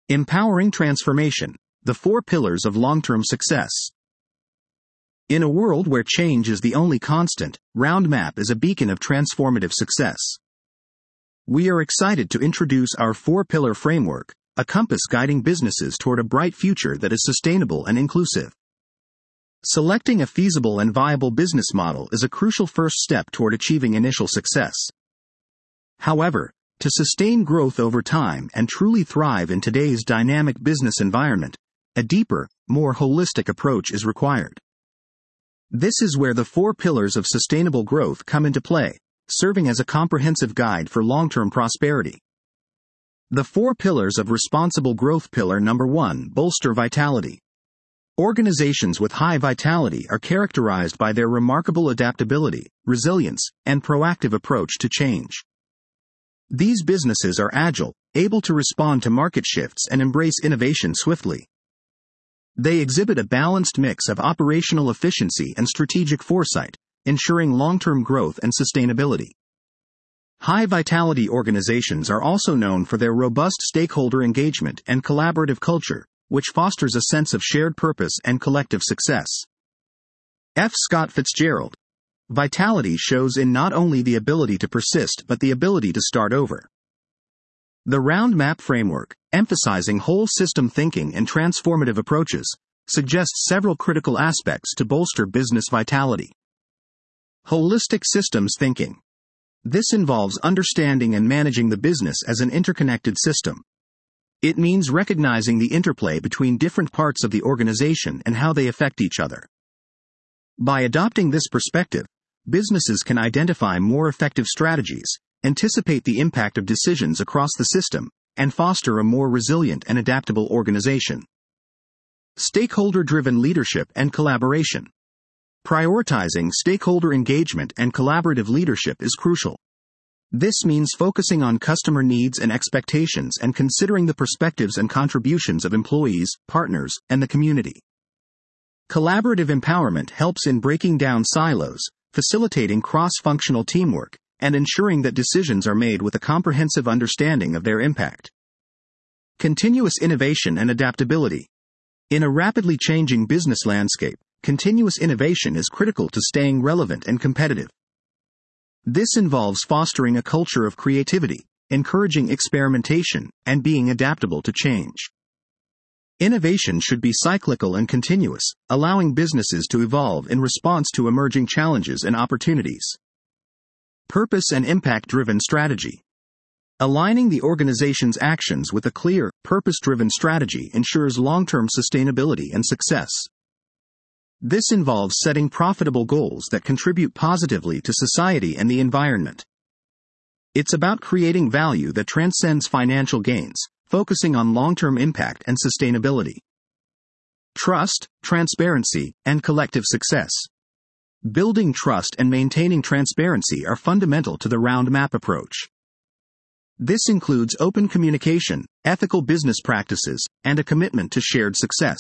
Empowering transformation, the 4 pillars of long-term success. In a world where change is the only constant, RoundMap is a beacon of transformative success. We are excited to introduce our 4-pillar framework, a compass guiding businesses toward a bright future that is sustainable and inclusive. Selecting a feasible and viable business model is a crucial first step toward achieving initial success. However, to sustain growth over time and truly thrive in today's dynamic business environment, a deeper, more holistic approach is required. This is where the 4 pillars of sustainable growth come into play, serving as a comprehensive guide for long-term prosperity. The 4 pillars of responsible growth. Pillar number 1: bolster vitality. Organizations with high vitality are characterized by their remarkable adaptability, resilience, and proactive approach to change. These businesses are agile, able to respond to market shifts and embrace innovation swiftly. They exhibit a balanced mix of operational efficiency and strategic foresight, ensuring long-term growth and sustainability. High-vitality organizations are also known for their robust stakeholder engagement and collaborative culture, which fosters a sense of shared purpose and collective success. F. Scott Fitzgerald. Vitality shows in not only the ability to persist but the ability to start over. The RoundMap framework, emphasizing whole system thinking and transformative approaches, suggests several critical aspects to bolster business vitality. Holistic systems thinking. This involves understanding and managing the business as an interconnected system. It means recognizing the interplay between different parts of the organization and how they affect each other. By adopting this perspective, businesses can identify more effective strategies, anticipate the impact of decisions across the system, and foster a more resilient and adaptable organization. Stakeholder-driven leadership and collaboration. Prioritizing stakeholder engagement and collaborative leadership is crucial. This means focusing on customer needs and expectations and considering the perspectives and contributions of employees, partners, and the community. Collaborative empowerment helps in breaking down silos, facilitating cross-functional teamwork, and ensuring that decisions are made with a comprehensive understanding of their impact. Continuous innovation and adaptability. In a rapidly changing business landscape, continuous innovation is critical to staying relevant and competitive. This involves fostering a culture of creativity, encouraging experimentation, and being adaptable to change. Innovation should be cyclical and continuous, allowing businesses to evolve in response to emerging challenges and opportunities. Purpose and impact-driven strategy. Aligning the organization's actions with a clear, purpose-driven strategy ensures long-term sustainability and success. This involves setting profitable goals that contribute positively to society and the environment. It's about creating value that transcends financial gains, focusing on long-term impact and sustainability. Trust, transparency, and collective success. Building trust and maintaining transparency are fundamental to the RoundMap approach. This includes open communication, ethical business practices, and a commitment to shared success.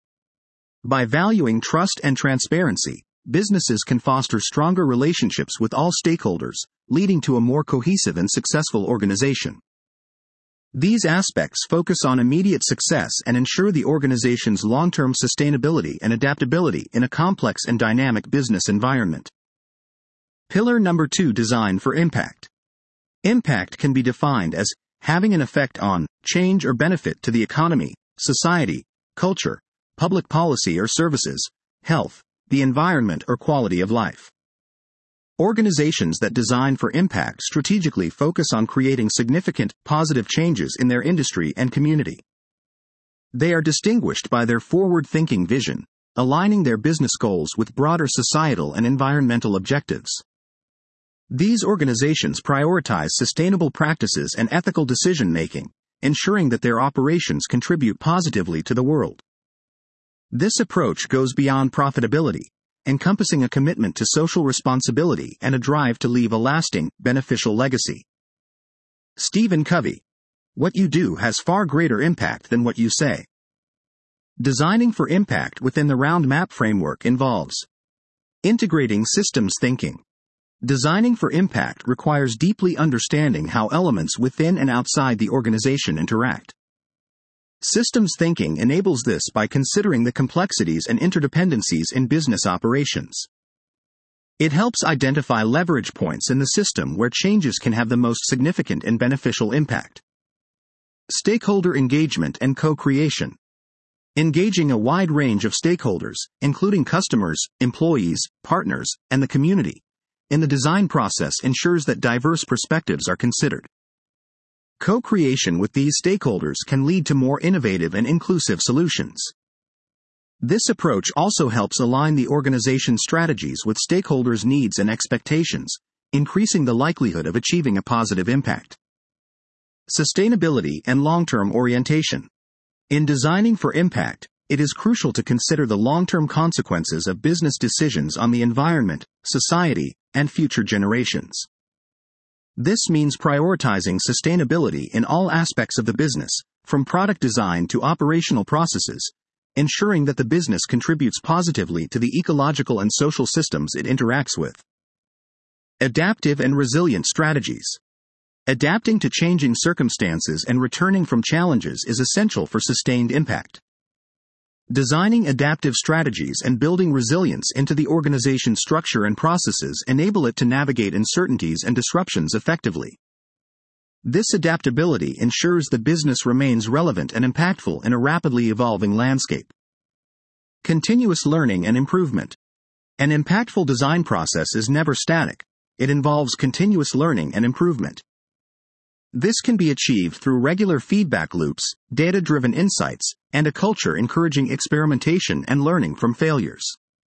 By valuing trust and transparency, businesses can foster stronger relationships with all stakeholders, leading to a more cohesive and successful organization. These aspects focus on immediate success and ensure the organization's long-term sustainability and adaptability in a complex and dynamic business environment. Pillar number 2: design for impact. Impact can be defined as having an effect on, change or benefit to the economy, society, culture, public policy or services, health, the environment or quality of life. Organizations that design for impact strategically focus on creating significant, positive changes in their industry and community. They are distinguished by their forward-thinking vision, aligning their business goals with broader societal and environmental objectives. These organizations prioritize sustainable practices and ethical decision-making, ensuring that their operations contribute positively to the world. This approach goes beyond profitability, encompassing a commitment to social responsibility and a drive to leave a lasting, beneficial legacy. Stephen Covey. What you do has far greater impact than what you say. Designing for impact within the RoundMap framework involves integrating systems thinking. Designing for impact requires deeply understanding how elements within and outside the organization interact. Systems thinking enables this by considering the complexities and interdependencies in business operations. It helps identify leverage points in the system where changes can have the most significant and beneficial impact. Stakeholder engagement and co-creation. Engaging a wide range of stakeholders, including customers, employees, partners, and the community, in the design process ensures that diverse perspectives are considered. Co-creation with these stakeholders can lead to more innovative and inclusive solutions. This approach also helps align the organization's strategies with stakeholders' needs and expectations, increasing the likelihood of achieving a positive impact. Sustainability and long-term orientation. In designing for impact, it is crucial to consider the long-term consequences of business decisions on the environment, society, and future generations. This means prioritizing sustainability in all aspects of the business, from product design to operational processes, ensuring that the business contributes positively to the ecological and social systems it interacts with. Adaptive and resilient strategies. Adapting to changing circumstances and returning from challenges is essential for sustained impact. Designing adaptive strategies and building resilience into the organization's structure and processes enable it to navigate uncertainties and disruptions effectively. This adaptability ensures the business remains relevant and impactful in a rapidly evolving landscape. Continuous learning and improvement. An impactful design process is never static. It involves continuous learning and improvement. This can be achieved through regular feedback loops, data-driven insights, and a culture encouraging experimentation and learning from failures.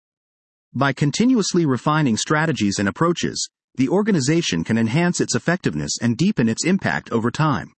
By continuously refining strategies and approaches, the organization can enhance its effectiveness and deepen its impact over time.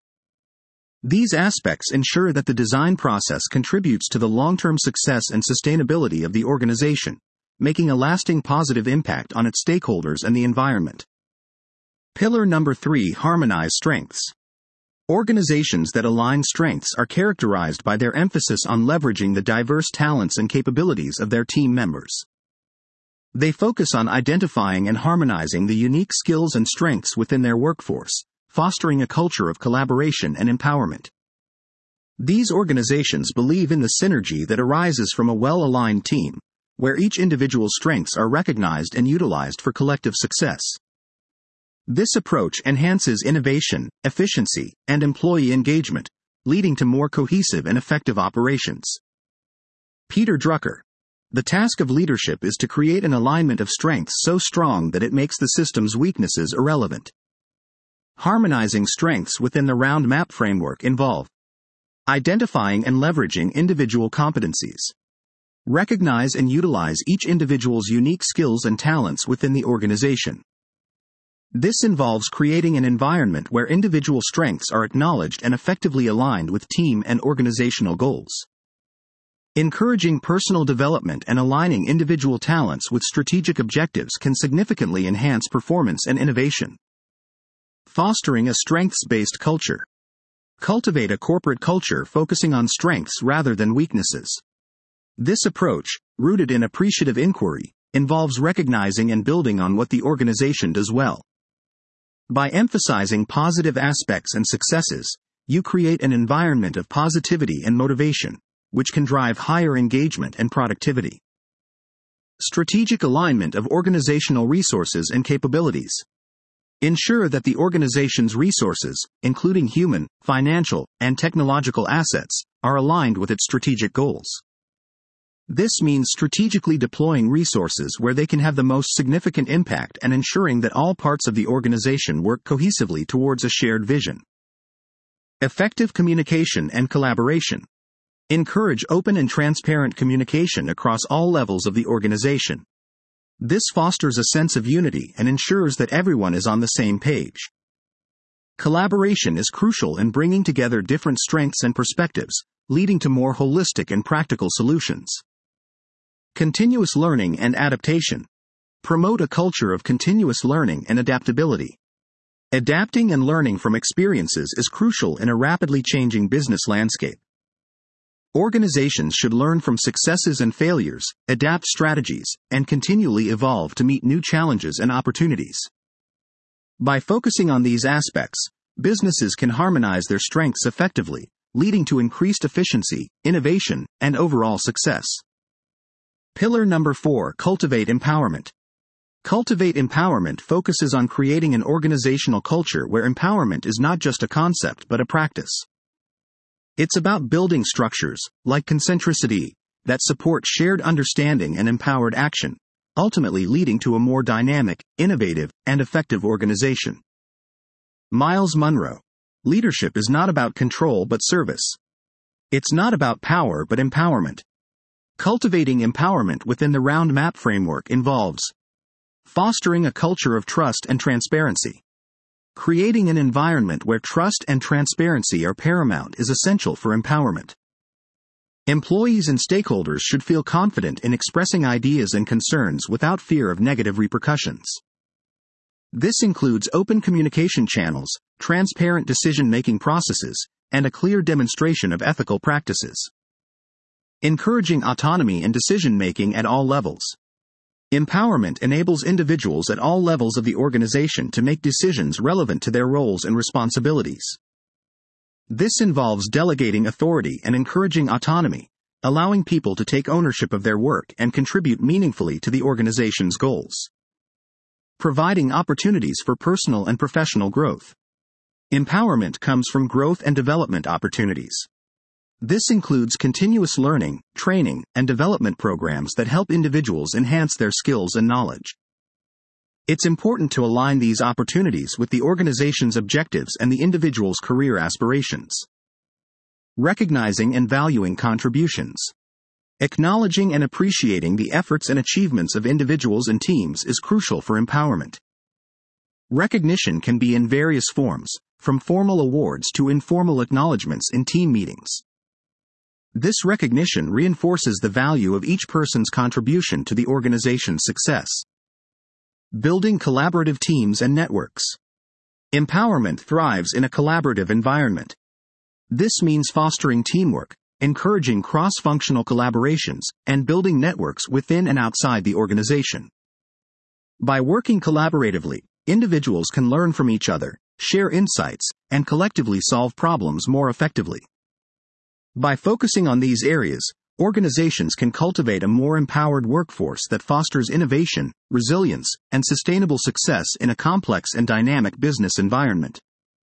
These aspects ensure that the design process contributes to the long-term success and sustainability of the organization, making a lasting positive impact on its stakeholders and the environment. Pillar number 3: Harmonize strengths. Organizations that align strengths are characterized by their emphasis on leveraging the diverse talents and capabilities of their team members. They focus on identifying and harmonizing the unique skills and strengths within their workforce, fostering a culture of collaboration and empowerment. These organizations believe in the synergy that arises from a well-aligned team, where each individual's strengths are recognized and utilized for collective success. This approach enhances innovation, efficiency, and employee engagement, leading to more cohesive and effective operations. Peter Drucker. The task of leadership is to create an alignment of strengths so strong that it makes the system's weaknesses irrelevant. Harmonizing strengths within the round map framework involve identifying and leveraging individual competencies. Recognize and utilize each individual's unique skills and talents within the organization. This involves creating an environment where individual strengths are acknowledged and effectively aligned with team and organizational goals. Encouraging personal development and aligning individual talents with strategic objectives can significantly enhance performance and innovation. Fostering a strengths-based culture. Cultivate a corporate culture focusing on strengths rather than weaknesses. This approach, rooted in appreciative inquiry, involves recognizing and building on what the organization does well. By emphasizing positive aspects and successes, you create an environment of positivity and motivation, which can drive higher engagement and productivity. Strategic alignment of organizational resources and capabilities. Ensure that the organization's resources, including human, financial, and technological assets, are aligned with its strategic goals. This means strategically deploying resources where they can have the most significant impact and ensuring that all parts of the organization work cohesively towards a shared vision. Effective communication and collaboration. Encourage open and transparent communication across all levels of the organization. This fosters a sense of unity and ensures that everyone is on the same page. Collaboration is crucial in bringing together different strengths and perspectives, leading to more holistic and practical solutions. Continuous learning and adaptation. Promote a culture of continuous learning and adaptability. Adapting and learning from experiences is crucial in a rapidly changing business landscape. Organizations should learn from successes and failures, adapt strategies, and continually evolve to meet new challenges and opportunities. By focusing on these aspects, businesses can harmonize their strengths effectively, leading to increased efficiency, innovation, and overall success. Pillar number 4, cultivate empowerment. Cultivate empowerment focuses on creating an organizational culture where empowerment is not just a concept but a practice. It's about building structures, like concentricity, that support shared understanding and empowered action, ultimately leading to a more dynamic, innovative, and effective organization. Miles Monroe. Leadership is not about control but service. It's not about power but empowerment. Cultivating empowerment within the Round Map framework involves fostering a culture of trust and transparency. Creating an environment where trust and transparency are paramount is essential for empowerment. Employees and stakeholders should feel confident in expressing ideas and concerns without fear of negative repercussions. This includes open communication channels, transparent decision-making processes, and a clear demonstration of ethical practices. Encouraging autonomy and decision-making at all levels. Empowerment enables individuals at all levels of the organization to make decisions relevant to their roles and responsibilities. This involves delegating authority and encouraging autonomy, allowing people to take ownership of their work and contribute meaningfully to the organization's goals. Providing opportunities for personal and professional growth. Empowerment comes from growth and development opportunities. This includes continuous learning, training, and development programs that help individuals enhance their skills and knowledge. It's important to align these opportunities with the organization's objectives and the individual's career aspirations. Recognizing and valuing contributions. Acknowledging and appreciating the efforts and achievements of individuals and teams is crucial for empowerment. Recognition can be in various forms, from formal awards to informal acknowledgments in team meetings. This recognition reinforces the value of each person's contribution to the organization's success. Building collaborative teams and networks. Empowerment thrives in a collaborative environment. This means fostering teamwork, encouraging cross-functional collaborations, and building networks within and outside the organization. By working collaboratively, individuals can learn from each other, share insights, and collectively solve problems more effectively. By focusing on these areas, organizations can cultivate a more empowered workforce that fosters innovation, resilience, and sustainable success in a complex and dynamic business environment.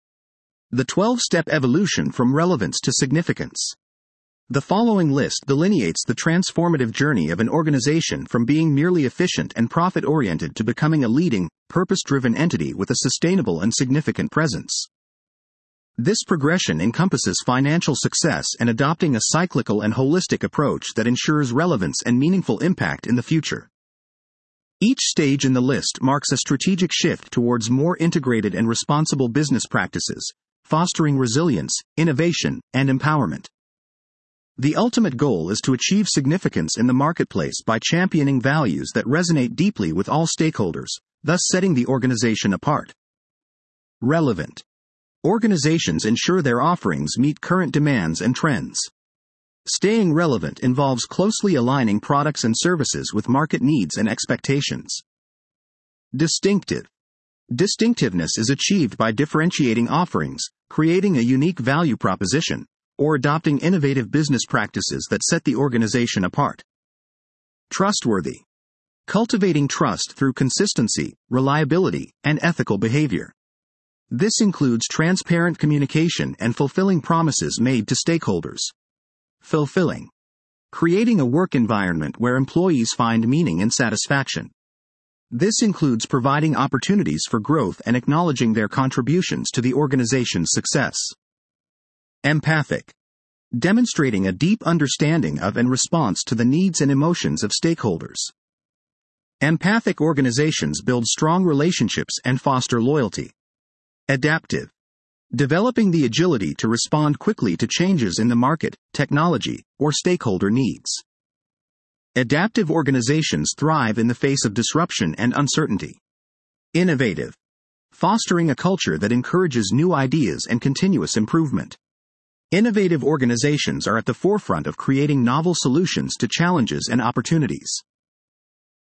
The 12-step evolution from relevance to significance. The following list delineates the transformative journey of an organization from being merely efficient and profit-oriented to becoming a leading, purpose-driven entity with a sustainable and significant presence. This progression encompasses financial success and adopting a cyclical and holistic approach that ensures relevance and meaningful impact in the future. Each stage in the list marks a strategic shift towards more integrated and responsible business practices, fostering resilience, innovation, and empowerment. The ultimate goal is to achieve significance in the marketplace by championing values that resonate deeply with all stakeholders, thus setting the organization apart. Relevant. Organizations ensure their offerings meet current demands and trends. Staying relevant involves closely aligning products and services with market needs and expectations. Distinctive. Distinctiveness is achieved by differentiating offerings, creating a unique value proposition, or adopting innovative business practices that set the organization apart. Trustworthy. Cultivating trust through consistency, reliability, and ethical behavior. This includes transparent communication and fulfilling promises made to stakeholders. Fulfilling. Creating a work environment where employees find meaning and satisfaction. This includes providing opportunities for growth and acknowledging their contributions to the organization's success. Empathic. Demonstrating a deep understanding of and response to the needs and emotions of stakeholders. Empathic organizations build strong relationships and foster loyalty. Adaptive. Developing the agility to respond quickly to changes in the market, technology, or stakeholder needs. Adaptive organizations thrive in the face of disruption and uncertainty. Innovative. Fostering a culture that encourages new ideas and continuous improvement. Innovative organizations are at the forefront of creating novel solutions to challenges and opportunities.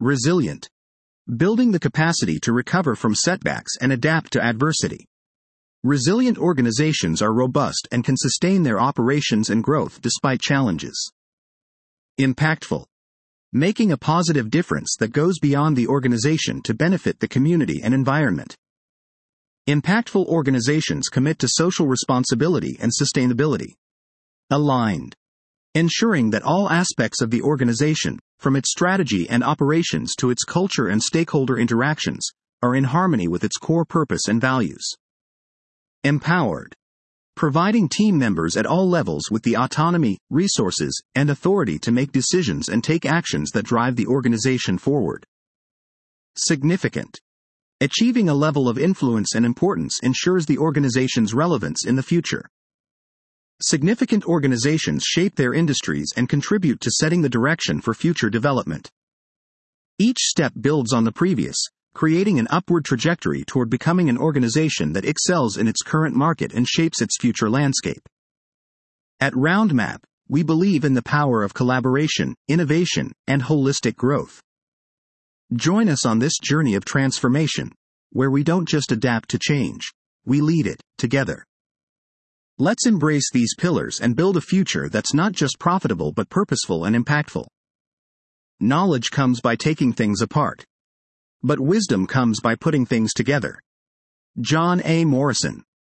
Resilient. Building the capacity to recover from setbacks and adapt to adversity. Resilient organizations are robust and can sustain their operations and growth despite challenges. Impactful. Making a positive difference that goes beyond the organization to benefit the community and environment. Impactful organizations commit to social responsibility and sustainability. Aligned. Ensuring that all aspects of the organization, from its strategy and operations to its culture and stakeholder interactions, are in harmony with its core purpose and values. Empowered. Providing team members at all levels with the autonomy, resources, and authority to make decisions and take actions that drive the organization forward. Significant. Achieving a level of influence and importance ensures the organization's relevance in the future. Significant organizations shape their industries and contribute to setting the direction for future development. Each step builds on the previous, creating an upward trajectory toward becoming an organization that excels in its current market and shapes its future landscape. At RoundMap, we believe in the power of collaboration, innovation, and holistic growth. Join us on this journey of transformation, where we don't just adapt to change, we lead it, together. Let's embrace these pillars and build a future that's not just profitable but purposeful and impactful. Knowledge comes by taking things apart. But wisdom comes by putting things together. John A. Morrison.